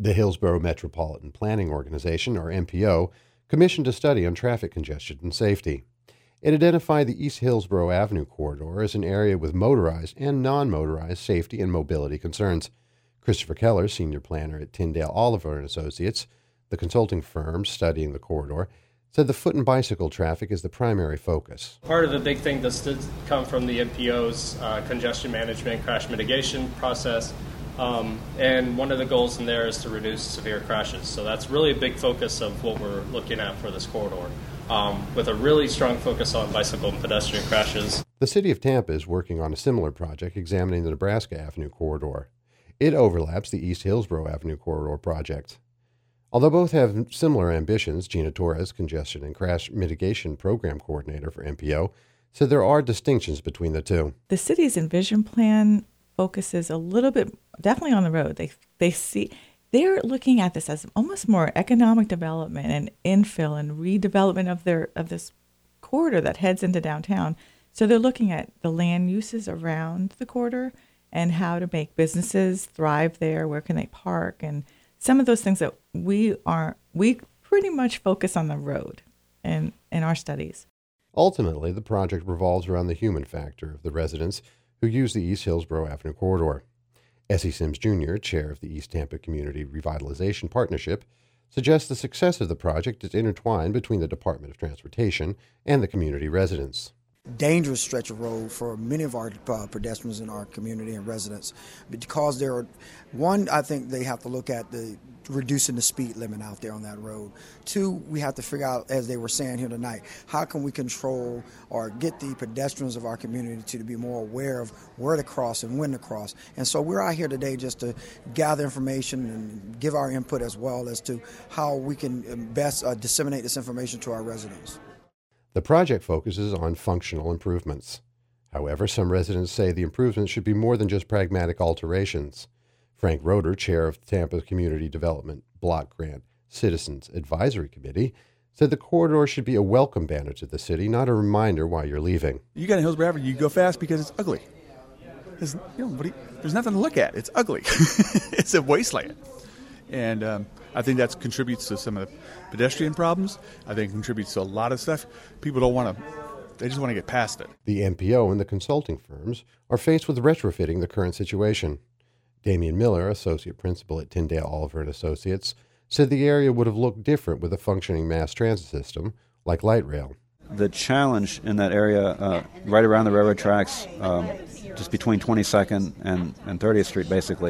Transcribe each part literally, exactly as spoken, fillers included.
The Hillsborough Metropolitan Planning Organization, or M P O, commissioned a study on traffic congestion and safety. It identified the East Hillsborough Avenue corridor as an area with motorized and non-motorized safety and mobility concerns. Christopher Keller, senior planner at Tyndale Oliver and Associates, the consulting firm studying the corridor, said the foot and bicycle traffic is the primary focus. Part of the big thing that's did come from the M P O's uh, congestion management crash mitigation process, um, and one of the goals in there is to reduce severe crashes. So that's really a big focus of what we're looking at for this corridor, um, with a really strong focus on bicycle and pedestrian crashes. The City of Tampa is working on a similar project examining the Nebraska Avenue corridor. It overlaps the East Hillsborough Avenue corridor project. Although both have similar ambitions, Gina Torres, Congestion and Crash Mitigation Program Coordinator for M P O, said there are distinctions between the two. The city's Envision plan focuses a little bit, definitely on the road. They they see they're looking at this as almost more economic development and infill and redevelopment of their of this corridor that heads into downtown. So they're looking at the land uses around the corridor and how to make businesses thrive there. Where can they park and some of those things that we are, we pretty much focus on the road in, in our studies. Ultimately, the project revolves around the human factor of the residents who use the East Hillsborough Avenue corridor. Essie Sims Junior, chair of the East Tampa Community Revitalization Partnership, suggests the success of the project is intertwined between the Department of Transportation and the community residents. Dangerous stretch of road for many of our uh, pedestrians in our community and residents, because there are, one, I think they have to look at the reducing the speed limit out there on that road. Two, we have to figure out, as they were saying here tonight, how can we control or get the pedestrians of our community to be more aware of where to cross and when to cross. And so we're out here today just to gather information and give our input as well as to how we can best uh, disseminate this information to our residents. The project focuses on functional improvements. However, some residents say the improvements should be more than just pragmatic alterations. Frank Roeder, chair of Tampa Community Development Block Grant Citizens Advisory Committee, said the corridor should be a welcome banner to the city, not a reminder why you're leaving. You got in Hillsborough Avenue, you go fast because it's ugly. There's, you know, there's nothing to look at. It's ugly. It's a wasteland. And um, I think that contributes to some of the pedestrian problems. I think it contributes to a lot of stuff. People don't want to, they just want to get past it. The M P O and the consulting firms are faced with retrofitting the current situation. Damian Miller, associate principal at Tyndale Oliver and Associates, said the area would have looked different with a functioning mass transit system like light rail. The challenge in that area, uh, right around the railroad tracks, um, just between twenty-second and, and thirtieth Street, basically,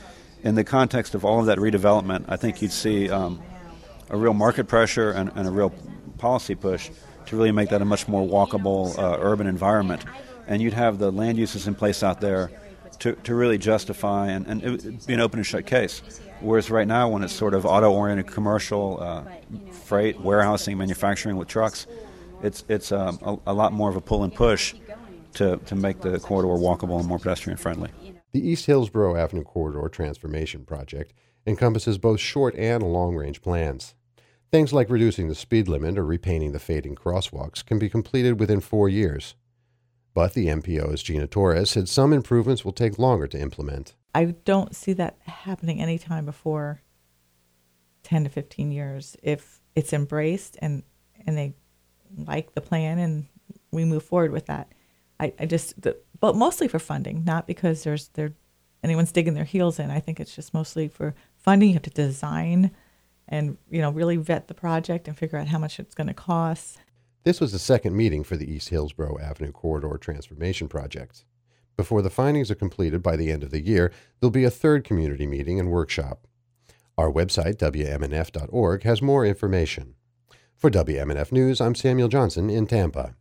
in the context of all of that redevelopment, I think you'd see um, a real market pressure and, and a real policy push to really make that a much more walkable uh, urban environment. And you'd have the land uses in place out there to, to really justify, and, and it would be an open and shut case. Whereas right now, when it's sort of auto-oriented commercial, uh, freight, warehousing, manufacturing with trucks, it's it's um, a, a lot more of a pull and push to, to make the corridor walkable and more pedestrian-friendly. The East Hillsborough Avenue Corridor Transformation Project encompasses both short and long-range plans. Things like reducing the speed limit or repainting the fading crosswalks can be completed within four years. But the M P O's Gina Torres said some improvements will take longer to implement. I don't see that happening anytime before ten to fifteen years. If it's embraced and, and they like the plan and we move forward with that. I, I just, the, but mostly for funding, not because there's there anyone's digging their heels in. I think it's just mostly for funding. You have to design and, you know, really vet the project and figure out how much it's going to cost. This was the second meeting for the East Hillsborough Avenue Corridor Transformation Project. Before the findings are completed by the end of the year, there'll be a third community meeting and workshop. Our website, W M N F dot org, has more information. For W M N F News, I'm Samuel Johnson in Tampa.